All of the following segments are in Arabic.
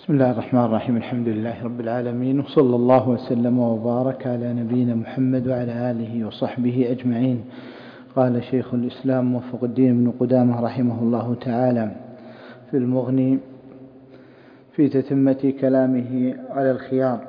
بسم الله الرحمن الرحيم. الحمد لله رب العالمين، وصلى الله وسلم وبارك على نبينا محمد وعلى آله وصحبه أجمعين. قال شيخ الإسلام موفق الدين بن قدامة رحمه الله تعالى في المغني في تتمة كلامه على الخيار.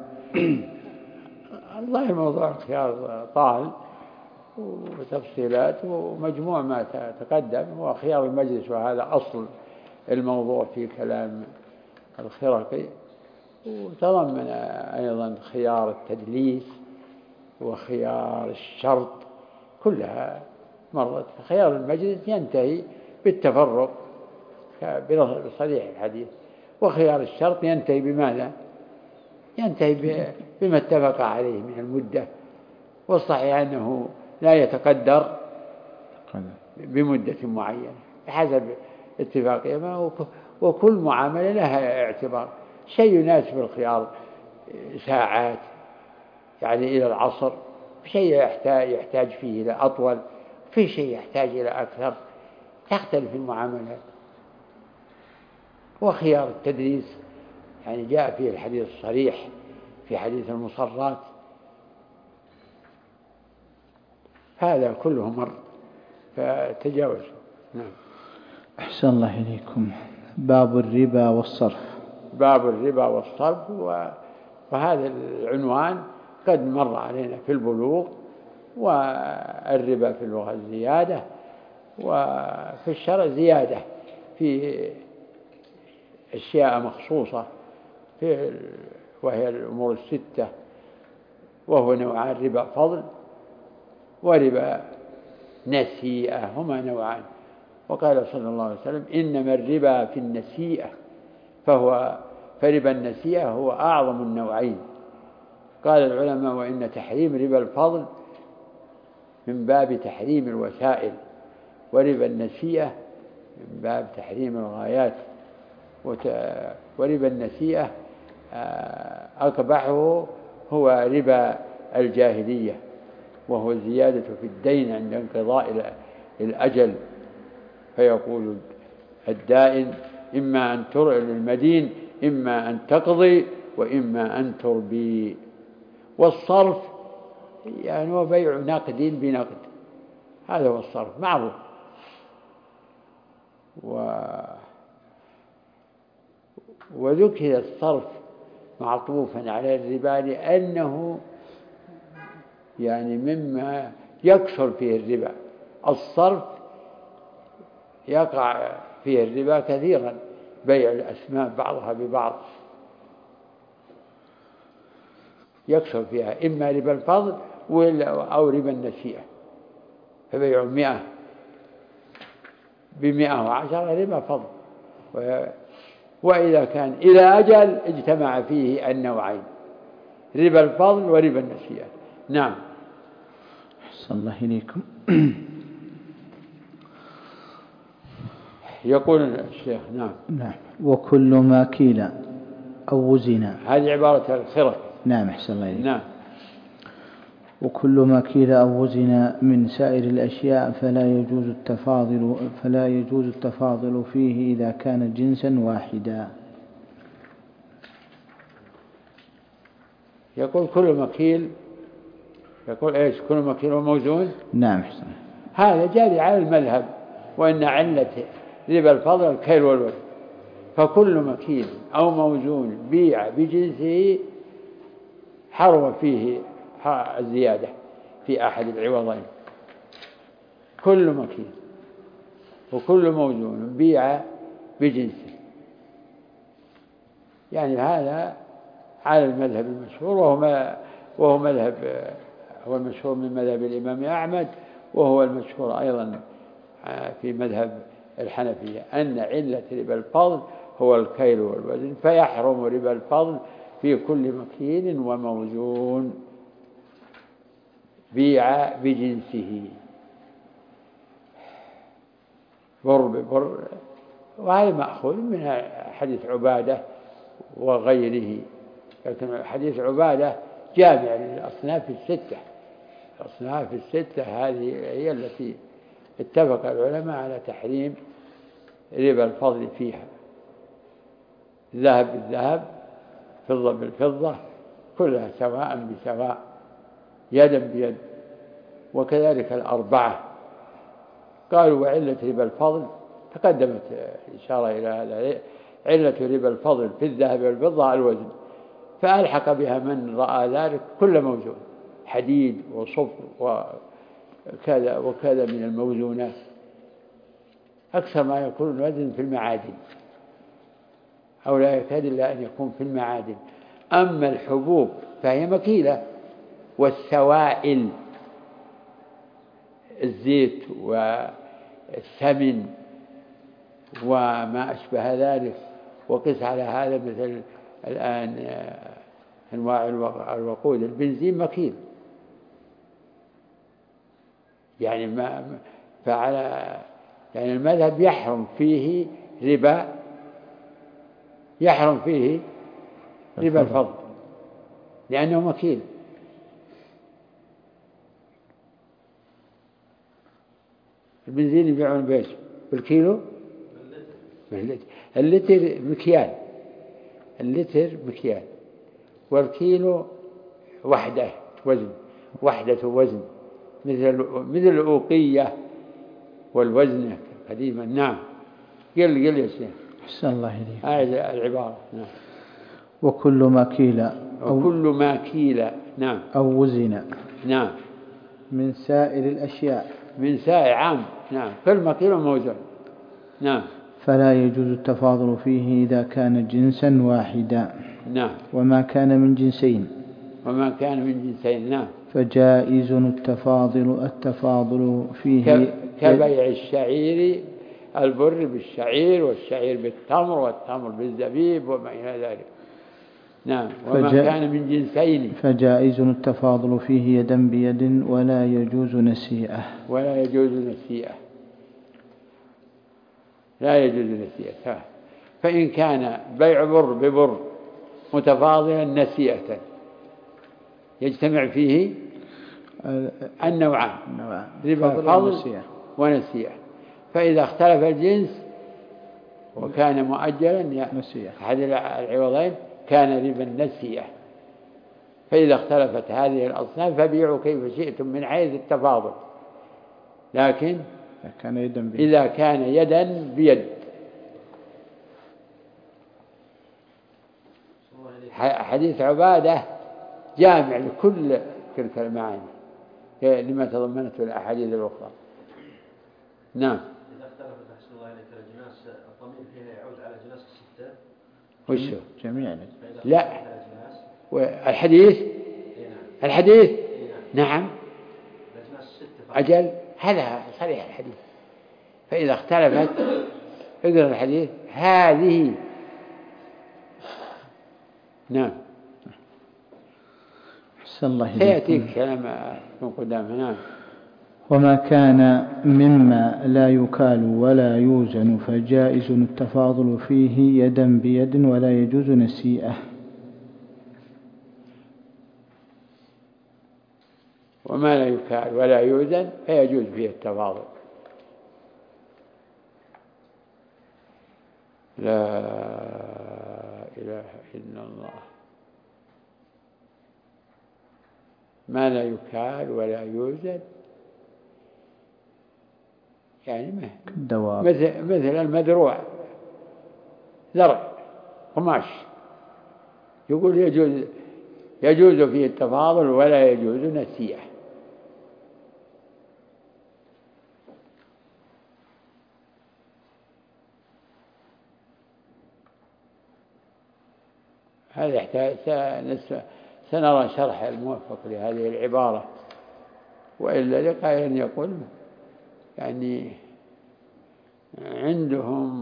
الله موضوع الخيار طال وتفصيلات، ومجموع ما تقدم هو خيار المجلس، وهذا أصل الموضوع في كلام الخرقي. وتضمن أيضا خيار التدليس وخيار الشرط، كلها مرت. خيار المجلس ينتهي بالتفرق بصريح الحديث، وخيار الشرط ينتهي بماذا؟ ينتهي بما اتفق عليه من المدة، والصحيح أنه لا يتقدر بمدة معينة بحسب اتفاقهما، وكل معاملة لها اعتبار. شيء يناسب الخيار ساعات يعني إلى العصر، شيء يحتاج فيه إلى أطول، في شيء يحتاج إلى أكثر، تختلف المعاملات. وخيار التدريس يعني جاء فيه الحديث الصريح في حديث المصرات، هذا كله مر فتجاوزوا. نعم. أحسن الله إليكم. باب الربا والصرف. باب الربا والصرف، وهذا العنوان قد مر علينا في البلوغ. والربا في اللغة الزيادة، وفي الشرع زيادة في أشياء مخصوصة وهي الأمور الستة، وهو نوعان: ربا فضل وربا نسيئة، هما نوعان. وقال صلى الله عليه وسلم: إنما الربا في النسيئة، فربا النسيئة هو أعظم النوعين. قال العلماء: وإن تحريم ربا الفضل من باب تحريم الوسائل، وربا النسيئة من باب تحريم الغايات. وربا النسيئة أقبحه هو ربا الجاهلية، وهو الزيادة في الدين عند انقضاء الأجل، فيقول الدائن: إما أن ترعى للمدين، إما أن تقضي، وإما أن تربي. والصرف يعني هو بيع نقد بنقد، هذا هو الصرف معروف. وذكر الصرف معطوفا على الربا لأنه يعني مما يكثر فيه الربا. الصرف يقع فيه الربا كثيرا، بيع الأسماء بعضها ببعض يكثر فيها، إما ربا الفضل أو ربا النسيئة، فبيع 100 ب110 ربا فضل. وإذا كان إلى أجل اجتمع فيه النوعين: ربا الفضل وربا النسيئة. نعم. أحسن الله إليكم. يقول الشيخ: نعم. وكل ما كيل أو وزن. هذه عبارة الخرق. نعم. أحسن الله إليكم. نعم. وكل ما كيل أو وزن من سائر الأشياء فلا يجوز التفاضل فيه إذا كان جنسا واحدا. يقول كل مكيل، يقول إيش؟ كل مكيل وموزون. نعم. أحسن. هذا جاري على المذهب، وإن علة ربا الفضل الكيل والوزن، فكل مكيل أو موزون بيع بجنسه حرم فيه الزيادة في أحد العوضين. كل مكيل وكل موزون بيع بجنسه، يعني هذا على المذهب المشهور، وهو مذهب هو المشهور من مذهب الإمام أحمد، وهو المشهور أيضا في مذهب الحنفية، أن علة ربا الفضل هو الكيل والوزن، فيحرم ربا الفضل في كل مكيل وموزون بيع بجنسه، بر ببر. وهذا مأخوذ من حديث عبادة وغيره، لكن حديث عبادة جامع للأصناف الستة. الأصناف الستة هذه هي التي اتفق العلماء على تحريم ربا الفضل فيها. ذهب بالذهب، فضة بالفضة، كلها سواء بسواء، يدا بيد. وكذلك الأربعة. قالوا وعلة ربا الفضل، تقدمت إشارة إلى هذا، علة ربا الفضل في الذهب والفضة الوزن، فألحق بها من رأى ذلك كل موزون، حديد وصفر وكذا وكذا من الموزونات، أكثر ما يكون الوزن في المعادن، أو لا يكاد إلا أن يكون في المعادن. أما الحبوب فهي مكيلة، والسوائل الزيت والثمن وما أشبه ذلك. وقس على هذا مثل الآن أنواع الوقود، البنزين مكيل، يعني يعني المذهب يحرم فيه ربا الفضل لأنه مكيل. البنزين يبيعون بيش بالكيلو، اللتر مكيال، والكيلو وحدة وزن، مثل الأوقية والوزنة قديما. نعم. قل يا شيخ. أحسن الله إليك. العبارة. نعم. وكل ما كيل نعم أو وزن. نعم. من سائر الأشياء. من سائر عام. نعم. كل ما كيل موزون. نعم. فلا يجوز التفاضل فيه إذا كان جنسا واحدا. نعم. وما كان من جنسين. نعم. فجائز التفاضل فيه كبيع الشعير، البر بالشعير، والشعير بالتمر، والتمر بالزبيب، وما إلى ذلك. نعم. وما كان من جنسين. فجائز التفاضل فيه يدا بيد، ولا يجوز نسيئة. فإن كان بيع بر ببر متفاضلا نسيئة، يجتمع فيه النوعان، ربا فضل ونسيئة. فإذا اختلف الجنس وكان مؤجلا أحد العوضين كان ربا النسيئة. فإذا اختلفت هذه الأصناف فبيعوا كيف شئتم من حيث التفاضل، لكن إذا كان يدا بيد. حديث عبادة جامع لكل تلك المعاني لما تضمنته الأحاديث الأخرى. نعم. إذا اختلفت أحسن الله إليك الأجناس، الضمير فيها يعود على جناس الستة. وشو؟ جميعا. لا، الحديث نعم. أجل، هذا صريح الحديث. فإذا اختلفت اقرأ الحديث هذه. نعم. سيأتيك كلام من قدامه. نعم. وما كان مما لا يكال ولا يوزن فجائز التفاضل فيه يدا بيد، ولا يجوز نسيئة. وما لا يكال ولا يوزن فيجوز فيه التفاضل. لا إله إلا الله. ما لا يكال ولا يوزن، يعني مثل المدروع، زرع قماش، يقول يجوز فيه التفاضل ولا يجوز نسيئة. هذا يحتاج سنرى شرح الموفق لهذه العبارة، وإلا لقائل يقول يعني عندهم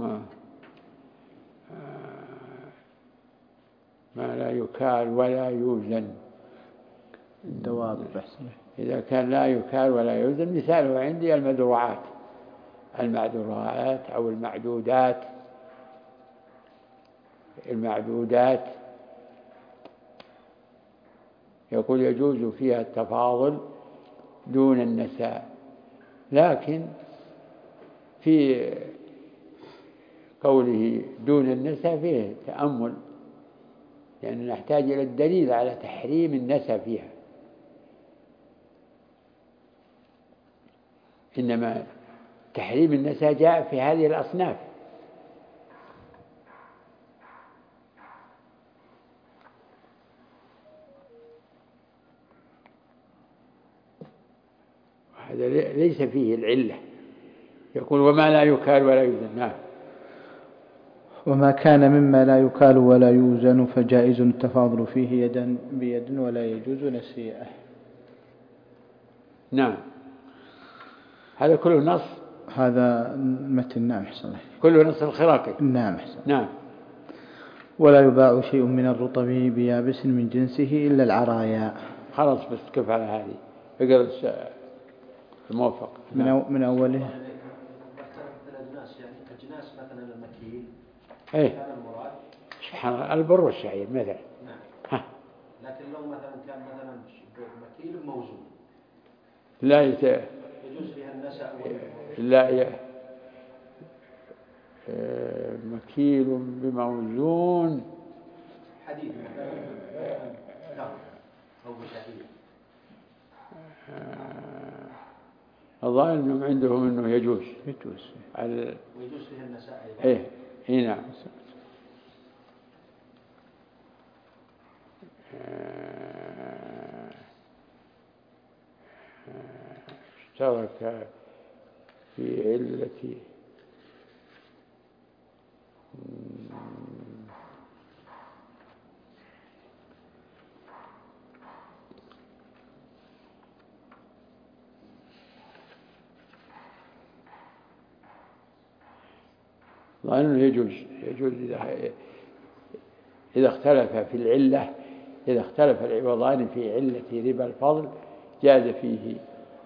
ما لا يكال ولا يوزن. الدواب إذا كان لا يكال ولا يوزن، مثاله عندي المدروعات أو المعدودات يقول يجوز فيها التفاضل دون النساء. لكن في قوله دون النسى فيه تأمل، لأننا نحتاج إلى الدليل على تحريم النسى فيها، إنما تحريم النسى جاء في هذه الأصناف. هذا ليس فيه العلة. يقول وما لا يكال ولا يوزن. نعم. وما كان مما لا يكال ولا يوزن فجائز التفاضل فيه يدا بيد ولا يجوز نسيئه. نعم. هذا كله نص. هذا متن. نعم حسن الله. كله نص الخراقي. نعم حسن. نعم. ولا يباع شيء من الرطب بيابس من جنسه إلا العرايا. خلاص بس كيف على هذه اقرأ الموفق. من أوله. الأجناس يعني أجناس مثلا المكيل. إيه. كان المراد. سبحان الله البر والشعير مثلا. نعم. ها. لكن لو مثلا كان مثلا مكيل موزون. لا يجوز فيها النسأ. لا مكيل بموزون. حديد مثلا أو بشعير. الظاهر أنهم عندهم أنه يجوز ويجوز فيها النساء أيضا. إيه نعم. اشترك في علة لأنه يجوز إذا اختلف في العلة، إذا اختلف العوضان في علة ربا الفضل جاز فيه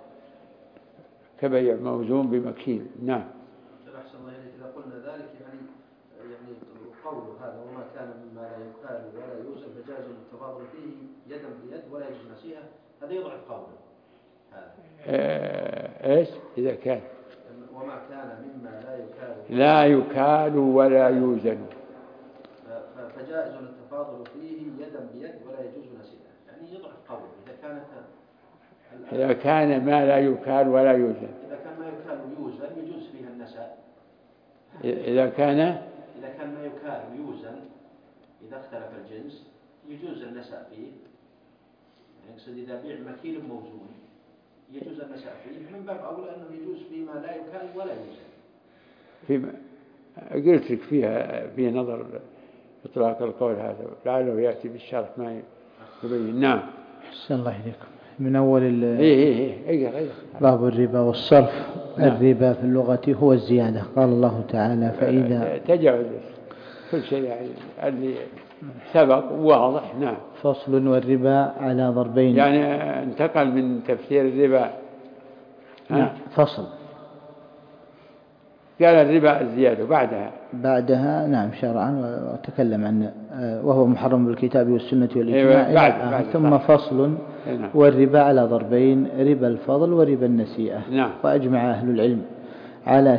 كبيع موزون بمكيل. نعم. أحسن الله إليك. إذا قلنا ذلك يعني قول هذا وما كان مما لا يكال ولا يوزن فجاز التفاضل فيه يدا بيد ولا يجوز نسيئة، هذا يضعف قوله هذا. إيش إذا كان وما كان مما لا يكال ولا يوزن فجائز التفاضل فيه يدا بيد ولا يجوز نسيئة، يعني يضعف قوله إذا كان ما لا يكال ولا يوزن. إذا كان ما يكال ويوزن يجوز فيها النساء. إذا كان ما يكال ويوزن إذا اختلف الجنس يجوز النساء فيه، يقصد إذا بيع مكيل موزون يجوز النساء فيه، من باب أولى أنه يجوز فيما لا يكال ولا يوزن. فيما قلت لك فيها نظر إطلاق القول هذا لعله يأتي بالشرح ما يبين. نعم. أحسن الله إليكم. من أول باب الربا والصرف. نعم. الربا في اللغة هو الزيادة. قال الله تعالى فإذا تجاوز كل شيء يعني اللي سبق واضح. نعم. فصل. والربا على ضربين، يعني انتقل من تفسير الربا. نعم. فصل. قال الربا الزيادة بعدها نعم شرعا وتكلم عن وهو محرم بالكتاب والسنة والإجماع. ثم فصل. نعم. والربا على ضربين، ربا الفضل وربا النسيئة. نعم. وأجمع أهل العلم على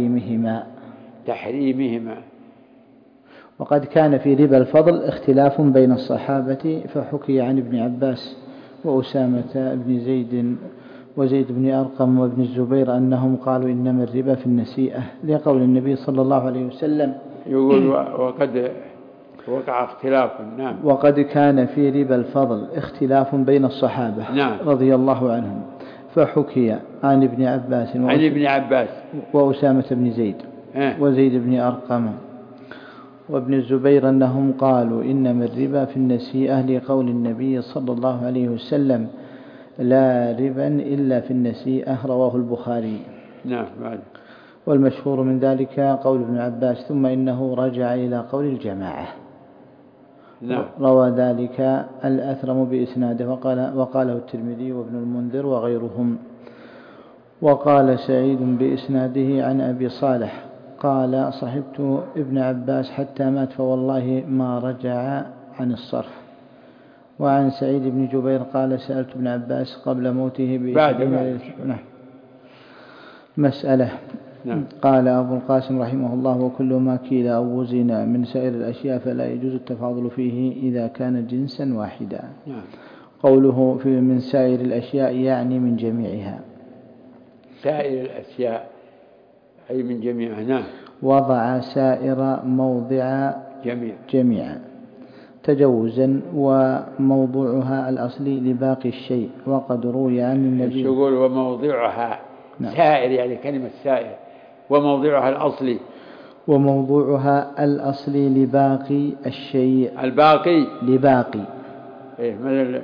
تحريمهما. وقد كان في ربا الفضل اختلاف بين الصحابة، فحكي عن ابن عباس وأسامة بن زيد وزيد بن أرقم وابن الزبير أنهم قالوا إنما الربا في النسيئة، لقول النبي صلى الله عليه وسلم يقول وقد وقع اختلاف. نعم. وقد كان في ربا الفضل اختلاف بين الصحابة. نعم. رضي الله عنهم، فحكي عن ابن عباس وأسامة بن زيد وزيد بن أرقم وابن الزبير أنهم قالوا إنما الربا في النسيئة، لقول النبي صلى الله عليه وسلم لا ربا إلا في النسيئة، رواه البخاري. نعم. والمشهور من ذلك قول ابن عباس ثم إنه رجع إلى قول الجماعة. نعم. روى ذلك الأثرم بإسناده وقاله الترمذي وابن المنذر وغيرهم. وقال سعيد بإسناده عن أبي صالح قال صحبت ابن عباس حتى مات فوالله ما رجع عن الصرف. وعن سعيد بن جبير قال سألت ابن عباس قبل موته بعد. مسألة. نعم. قال أبو القاسم رحمه الله: وكل ما كيل أو وزن من سائر الأشياء فلا يجوز التفاضل فيه إذا كان جنسا واحدا. نعم. قوله في من سائر الأشياء يعني من جميعها. سائر الأشياء أي من جميعها. نعم. وضع سائر موضع جميعا تجوزا، وموضوعها الأصلي لباقي الشيء. وقد روي عن النبي يقول وموضعها. نعم. سائر يعني كلمة سائر، وموضعها الأصلي. وموضوعها الأصلي لباقي الشيء. الباقي لباقي إيه، مثل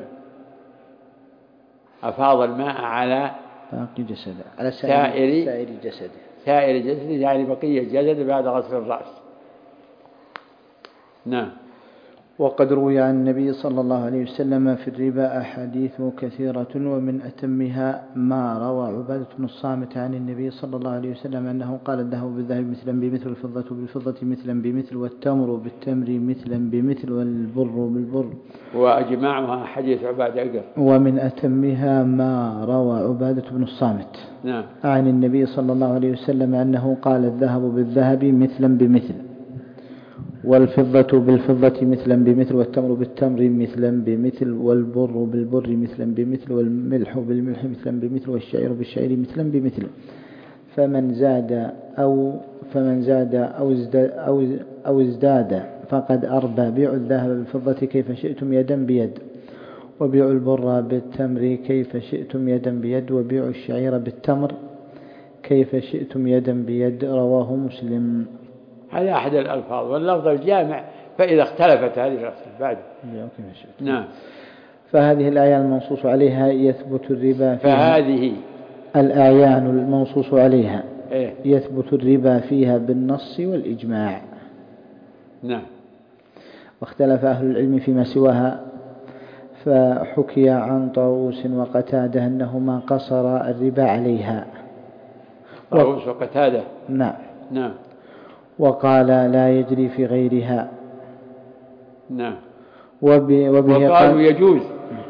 أفاض الماء على باقي جسده، على سائر جسده. سائر جسده يعني بقية جسده بعد غسل الرأس. نعم. وقد روي عن النبي صلى الله عليه وسلم في الربا أحاديث كثيرة، ومن أتمها ما روى عبادة بن الصامت عن النبي صلى الله عليه وسلم أنه قال: الذهب بالذهب مثلا بمثل، والفضة بالفضة مثلا بمثل، والتمر بالتمر مثلا بمثل، والبر بالبر. وأجمعها حديث عبادة أقر. ومن أتمها ما روى عبادة بن الصامت نعم. عن النبي صلى الله عليه وسلم أنه قال: الذهب بالذهب مثلا بمثل، والفضة بالفضة مثلا بمثل، والتمر بالتمر مثلا بمثل، والبر بالبر مثلا بمثل، والملح بالملح مثلا بمثل، والشعير بالشعير مثلا بمثل. فمن زاد أو ازداد فقد أربى. بيعوا الذهب بالفضة كيف شئتم يدا بيد، وبيعوا البر بالتمر كيف شئتم يدا بيد، وبيعوا الشعير بالتمر كيف شئتم يدا بيد. رواه مسلم. هذا أحد الألفاظ، واللفظ الجامع فإذا اختلفت هذه الأصل بعد. نعم. فهذه الآية المنصوص عليها يثبت الربا فيها. فهذه الآيان المنصوص عليها إيه؟ يثبت الربا فيها بالنص والإجماع. نعم. واختلف أهل العلم فيما سواها، فحكي عن طاووس وقتادة أنهما قصر الربا عليها. طاووس وقتادة. نعم. نعم. وقال لا يجري في غيرها. نعم. وقالوا يجوز.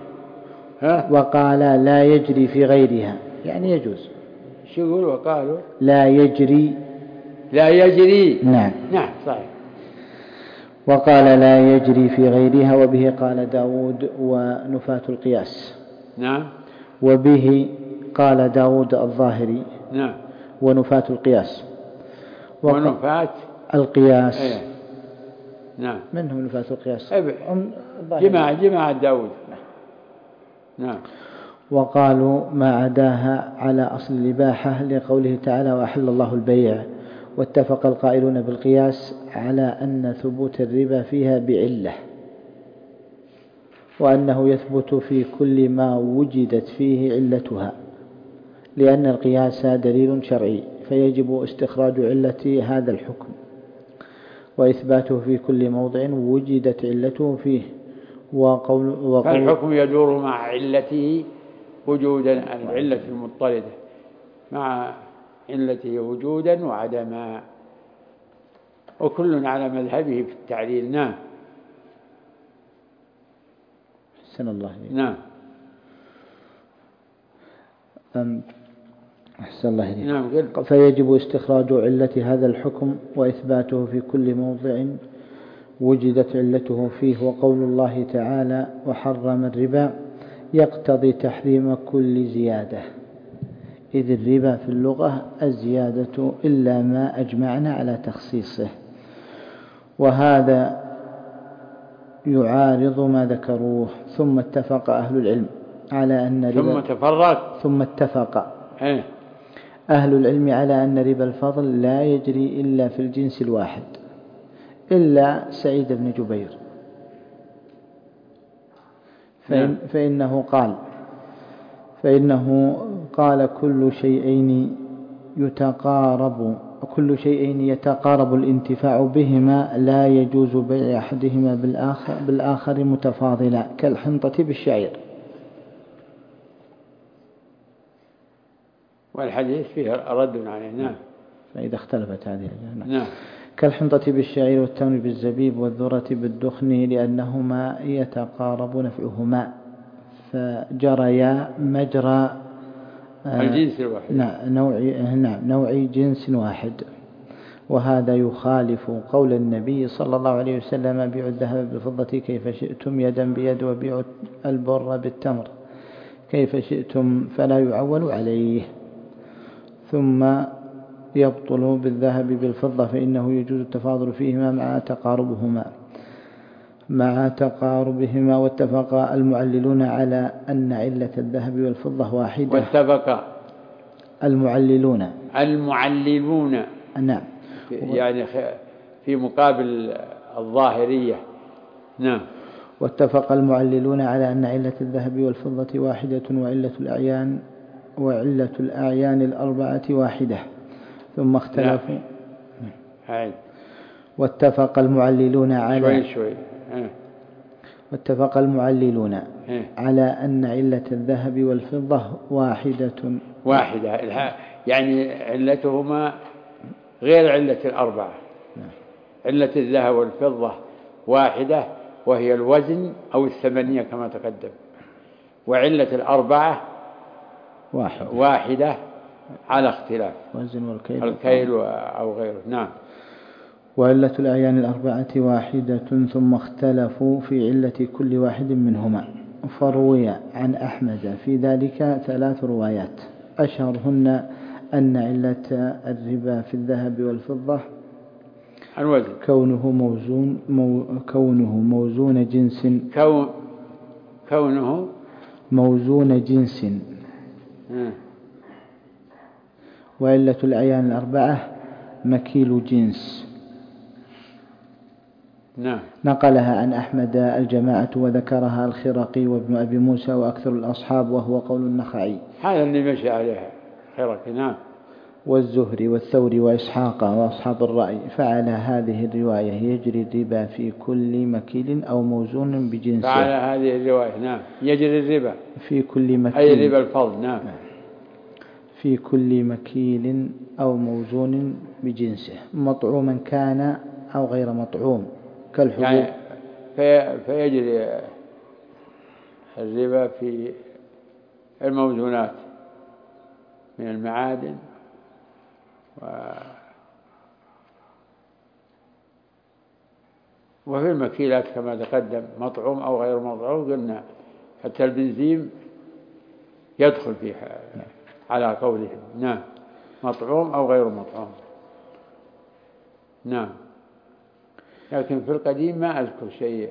وقال لا يجري في غيرها يعني يجوز. شو يقول؟ وقالوا لا يجري. نعم. نعم صحيح. وقال لا يجري في غيرها. وبه قال داود ونفاة القياس. نعم. وبه قال داود الظاهري. نعم. ونفاة القياس. ونفاة القياس. ايه. نعم. منهم نفاة القياس. جماعة داود. نعم. وقالوا ما عداها على أصل الإباحة لقوله تعالى: وأحل الله البيع. واتفق القائلون بالقياس على أن ثبوت الربا فيها بعلة، وأنه يثبت في كل ما وجدت فيه علتها، لأن القياس دليل شرعي فيجب استخراج علة هذا الحكم وإثباته في كل موضع وجدت علته فيه. فالحكم يدور مع علته وجودا، العلة المضطردة مع علته وجودا وعدما، وكل على مذهبه في التعليل. نعم. أحسن الله إليك. نعم. أحسن الله إليك. نعم. فيجب استخراج علة هذا الحكم وإثباته في كل موضع وجدت علته فيه. وقول الله تعالى: وحرم الربا يقتضي تحريم كل زيادة، إذ الربا في اللغة الزيادة إلا ما أجمعنا على تخصيصه، وهذا يعارض ما ذكروه. ثم اتفق أهل العلم على أن ثم اتفق أهل العلم على أن ربا الفضل لا يجري إلا في الجنس الواحد، إلا سعيد بن جبير، فإنه قال كل شيئين يتقارب الانتفاع بهما لا يجوز بيع أحدهما بالآخر متفاضلا، كالحنطة بالشعير. والحديث فيه رد عليه. نعم. فإذا اختلفت هذه. نعم. كالحنطة بالشعير والتمر بالزبيب والذرة بالدخن، لأنهما يتقارب نفعهما فجريا مجرى الجنس الواحد. نعم نوعي جنس واحد. وهذا يخالف قول النبي صلى الله عليه وسلم: بيعوا الذهب بالفضة كيف شئتم يدا بيد، وبيعوا البر بالتمر كيف شئتم، فلا يعول عليه. ثم يبطل بالذهب بالفضة فإنه يجوز التفاضل فيهما مع تقاربهما. واتفق المعللون على أن علة الذهب والفضة واحدة. واتفق المعللون نعم، يعني في مقابل الظاهرية. نعم. واتفق المعللون على أن علة الذهب والفضة واحدة، وعلة الأعيان الأربعة واحدة، ثم اختلفوا. واتفق المعللون على أن علة الذهب والفضة واحدة، يعني علتهما غير علة الأربعة. علة الذهب والفضة واحدة، وهي الوزن أو الثمنية كما تقدم. وعلة الأربعة واحدة على اختلاف وزن والكيل الكيل أو غيره. نعم. وعلة الأعيان الأربعة واحدة، ثم اختلفوا في علة كل واحد منهما. فروي عن أحمد في ذلك 3 روايات، أشهرهن أن علة الربا في الذهب والفضة الوزن، كونه موزون جنس. وعلة الأعيان الأربعة مكيل جنس. نعم. نقلها عن أحمد الجماعة، وذكرها الخرقي وابن أبي موسى وأكثر الأصحاب، وهو قول النخعي. هذا اللي مشي عليها الخرقي. نعم. والزهري والثوري وإسحاق وأصحاب الرأي. فعلى هذه الرواية يجري الربا في كل مكيل أو موزون بجنسه. فعلى هذه الرواية نعم يجري الربا في كل مكيل، أي ربا الفضل. نعم. في كل مكيل أو موزون بجنسه، مطعوما كان أو غير مطعوم كالحبوب. يعني فيجري الربا في الموزونات من المعادن وفي المكيلات كما تقدم، مطعوم أو غير مطعوم. قلنا حتى البنزين يدخل فيها على قولهم. نعم. مطعوم أو غير مطعوم. نعم. لكن في القديم ما أذكر شيء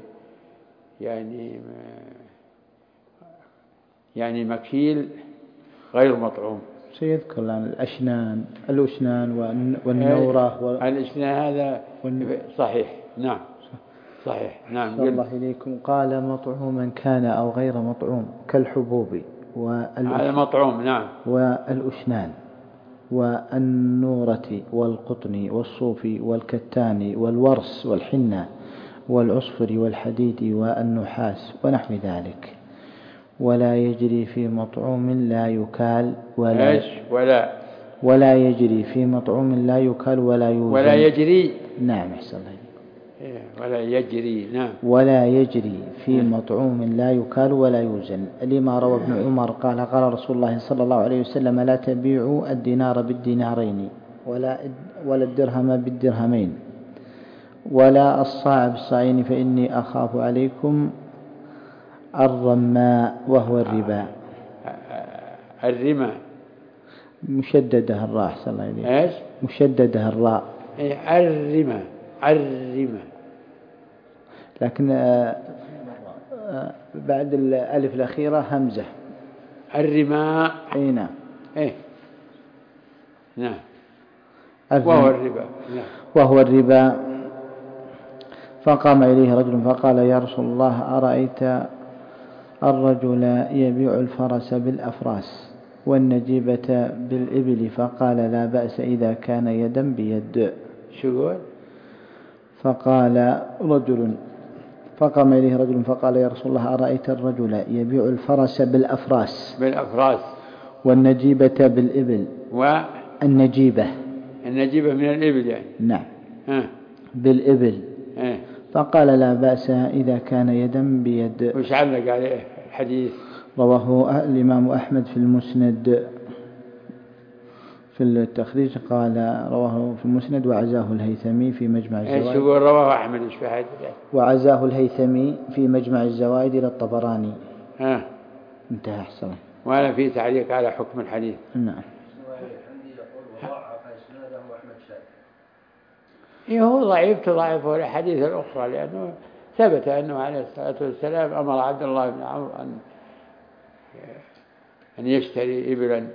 يعني مكيل غير مطعوم. سيذكر الآن الأشنان والنورة الأشنان هذا صحيح. نعم صحيح. نعم. الله إليكم. قال مطعوما كان أو غير مطعوم كالحبوب هذا مطعوم. نعم. والأشنان والنورة والقطن والصوف والكتان والورس والحنة والعصفر والحديد والنحاس ونحو ذلك. ولا يجري في مطعوم لا يكال ولا يجري في مطعوم لا يكال ولا يوزن. ولا يجري. نعم أحسن الله. ولا يجري. نعم. ولا يجري في مطعوم لا يكال ولا يوزن، لما روى ابن عمر قال رسول الله صلى الله عليه وسلم: لا تبيعوا الدينار بالدينارين ولا الدرهم بالدرهمين ولا الصاع بالصاعين، فإني أخاف عليكم الرماء وهو الربا. الرماء مشددها الراء. أحسن الله إليك. إيش؟ مشددها الراء. الرماء. لكن بعد الألف الأخيرة همزة. الرماء. أي نعم. نعم. وهو الربا. وهو الربا. فقام إليه رجل فقال: يا رسول الله، أرأيت الرجل يبيع الفرس بالأفراس والنجيبة بالإبل؟ فقال: لا بأس إذا كان يدا بيد. شو؟ فقام إليه رجل فقال: يا رسول الله، أرأيت الرجل يبيع الفرس بالأفراس والنجيبة بالإبل. النجيبة من الإبل يعني. نعم. بالإبل. فقال: لا بأس إذا كان يدا بيد. وش علق عليه الحديث؟ رواه الإمام أحمد في المسند. في التخريج قال رواه في المسند وعزاه الهيثمي في مجمع الزوائد. ايش يقول؟ رواه أحمد ايش في حاجة؟ وعزاه الهيثمي في مجمع الزوائد إلى الطبراني. انتهى. أحسن. وأنا في تعليق على حكم الحديث. نعم. عندي يقول وضعف إسناده أحمد شاكر. هو ضعيف تضعفه الأحاديث الأخرى، لأنه ثبت أنه عليه الصلاة والسلام أمر عبد الله بن عمرو أن يشتري إبلا،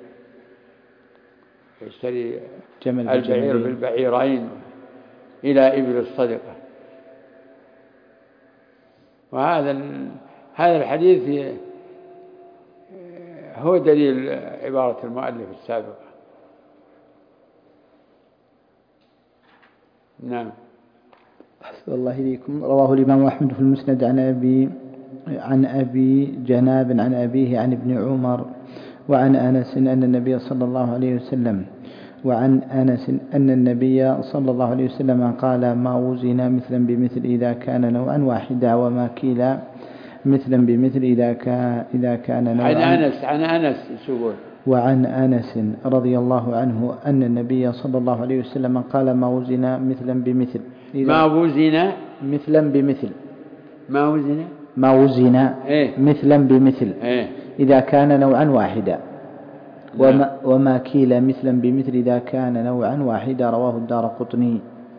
يشتري البعير بالبعيرين إلى إبل الصدقة. وهذا الحديث هو دليل عبارة المؤلف السابقة. نعم. أحسن الله إليكم. رواه الإمام أحمد في المسند عن أبي جناب عن أبيه عن ابن عمر وعن أنس أن النبي صلى الله عليه وسلم قال ما وزن مثلا بمثل إذا كان نوعا واحدا وما كيل مثلا بمثل إذا كان نوعا. عن أنس سؤال. وعن أنس رضي الله عنه أن النبي صلى الله عليه وسلم قال ما وزن مثلا بمثل. ما وزن مثلا بمثل. ما وزن مثلا بمثل إذا كان نوعا واحدا وما كيل مثلا بمثل إذا كان نوعا واحدا. رواه الدارقطني.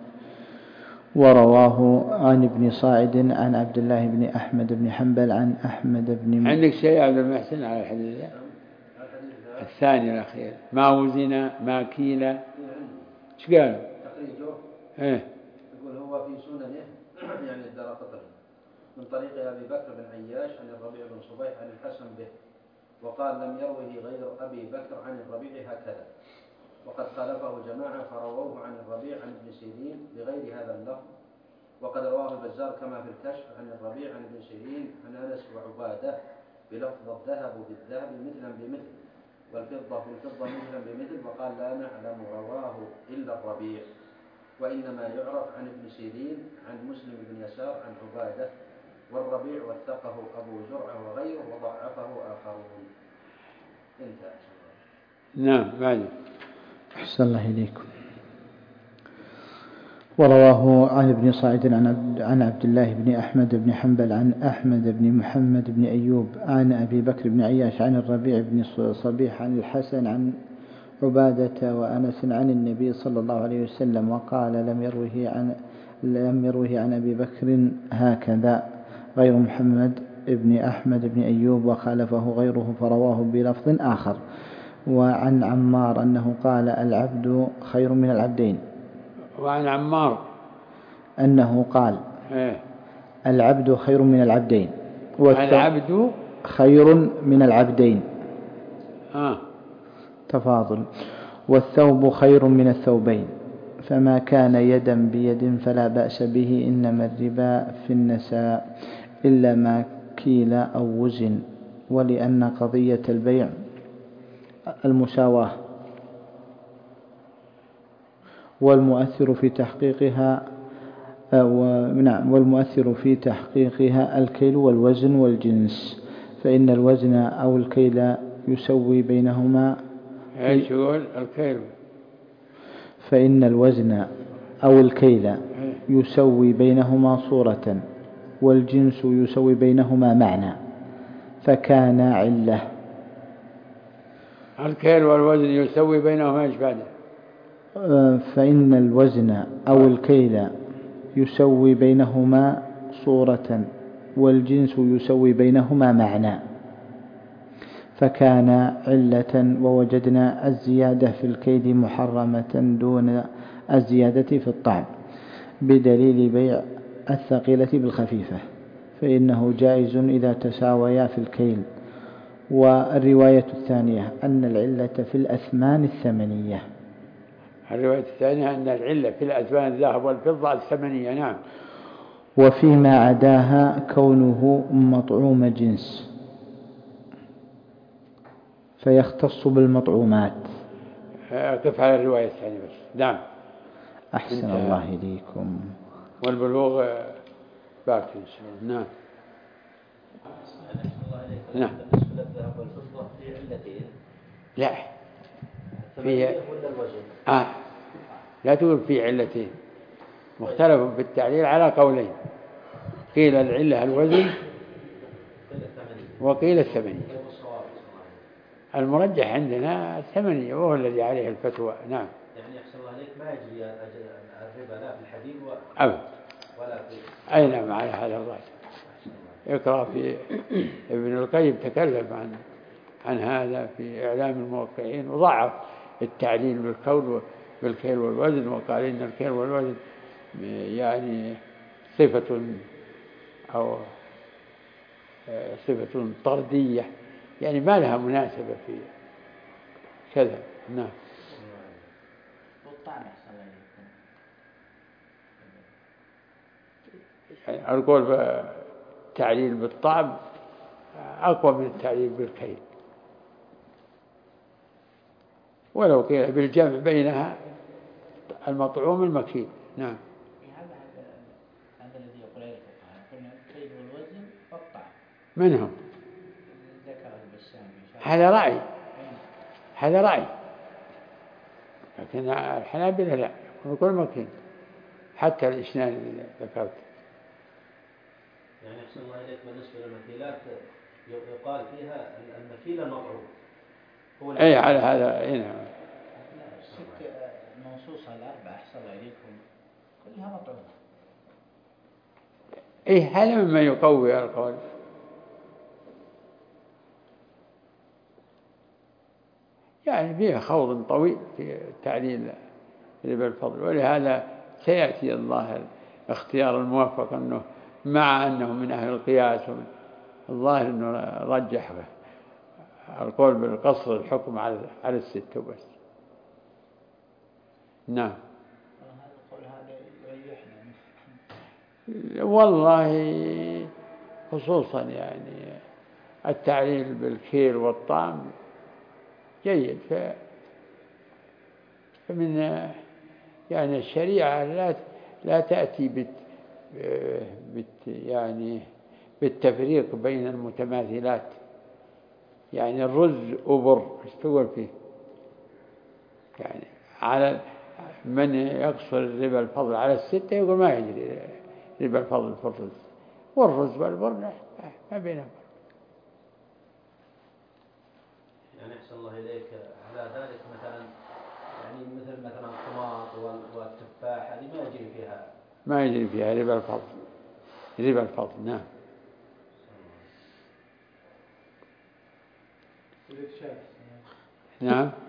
ورواه عن ابن صاعد عن عبد الله بن أحمد بن حنبل عن أحمد بن. عندك شيء عبد المحسن على الحديث الثاني الأخير؟ ما وزن ما كيل ايش قال؟ تخريجه يقول هو في سننه يعني الدارقطني من طريق أبي بكر بن عياش عن الربيع بن صبيح عن الحسن به، وقال لم يروه غير أبي بكر عن الربيع هكذا، وقد خالفه جماعة فرووه عن الربيع عن ابن سيرين بغير هذا اللفظ، وقد رواه البزار كما في الكشف عن الربيع عن ابن سيرين عن أنس وعبادة بلفظ الذهب بالذهب مثلا بمثل والفضة بالفضة مثلا بمثل، وقال لا نعلم رواه إلا الربيع، وإنما يعرف عن ابن سيرين عن مسلم بن يسار عن عبادة، والربيع وثقه أبو زرعة وغيره وضعفه آخرون. انتهى. نعم. بعد. أحسن الله إليكم. ورواه عن ابن صاعد عن عبد الله بن أحمد بن حنبل عن أحمد بن محمد بن أيوب عن أبي بكر بن عياش عن الربيع بن صبيح عن الحسن عن عبادة وأنس عن النبي صلى الله عليه وسلم، وقال لم يروه عن أبي بكر هكذا غير محمد بن أحمد بن أيوب وخالفه غيره فرواه بلفظ آخر. وعن عمار أنه قال العبد خير من العبدين. وعن عمار أنه قال العبد خير من العبدين. العبد خير من العبدين. تفاضل. والثوب خير من الثوبين، فما كان يدا بيد فلا بأس به، إنما الربا في النساء إلا ما كيل أو وزن. ولأن قضية البيع المساواة والمؤثر في تحقيقها الكيل والوزن والجنس، فإن الوزن أو الكيل يسوي بينهما. فإن الوزن أو الكيل يسوي بينهما صورة، والجنس يسوي بينهما معنى، فكان علة. الكيل والوزن يسوي بينهما ايش بعده؟ فإن الوزن أو الكيل يسوي بينهما صورة، والجنس يسوي بينهما معنى، فكان علة. ووجدنا الزيادة في الكيل محرمة دون الزيادة في الطعم بدليل بيع الثقيلة بالخفيفة، فإنه جائز إذا تساويا في الكيل. والرواية الثانية أن العلة في الأثمان الثمنية. الرواية الثانية أن العلة في الأثمان الذهب والفضة الثمنية. نعم. وفيما عداها كونه مطعوم جنس فيختص بالمطعومات. قف على الرواية الثانية بس. نعم. أحسن الله إليكم. والبلوغ باقي إن شاء الله. نعم. نعم. بالنسبة للذهب والفضة في علتين. لا فيه لا تقول في علتين، مختلف في التعليل على قولين، قيل العلة الوزن وقيل الثمنية. المرجح عندنا الثمنية وهو الذي عليه الفتوى. نعم. يعني أحسن الله عليك ما يجري الربا لا في الحديد ولا في أي نعم على هذا الرأي. يقرأ في ابن القيم تكلم عن هذا في إعلام الموقعين، وضعف التعليل بالكيل والوزن، وقال إن الكيل والوزن يعني صفة أو صفة طردية، يعني ما لها مناسبة في كذا. نعم. والطعم أحسن الله يعني القول بالتعليل بالطعم أقوى من التعليل بالكيل، ولو قيل بالجمع بينها المطعوم المكيل. نعم. هذا الذي يقول الفقهاء قلنا الكيل والوزن والطعم. من هم؟ ذكر البسام. هذا رأي، لكن الحنابلة لا، يقول مكين حتى الإشنان اللي ذكرت. يعني أحسن الله إليك بالنسبة للمكيلات يقال فيها المكيل المطعوم. أي على هذا هنا. المنصوصة الأربعة أحسن الله إليكم كلها مطعومة. هذا مما يقوي القول. يعني فيه خوض طويل في تعليل ربا الفضل، ولهذا سيأتي الله اختيار الموفق أنه مع أنه من أهل القياس الظاهر أنه رجح القول بالقصر الحكم على الست بس. نعم. والله خصوصا يعني التعليل بالكيل والطعم جيد، فمن يعني الشريعة لا تأتي يعني بالتفريق بين المتماثلات. يعني الرز وبر ايش تقول فيه؟ يعني على من يقصر ربا الفضل على الستة يقول ما يجري ربا الفضل في الرز، والرز والبر ما بينهم. يعني أحسن الله إليك على ذلك مثلا، يعني مثلا الطماط والتفاح هذه ما يجري فيها ربا الفضل. نعم. نعم.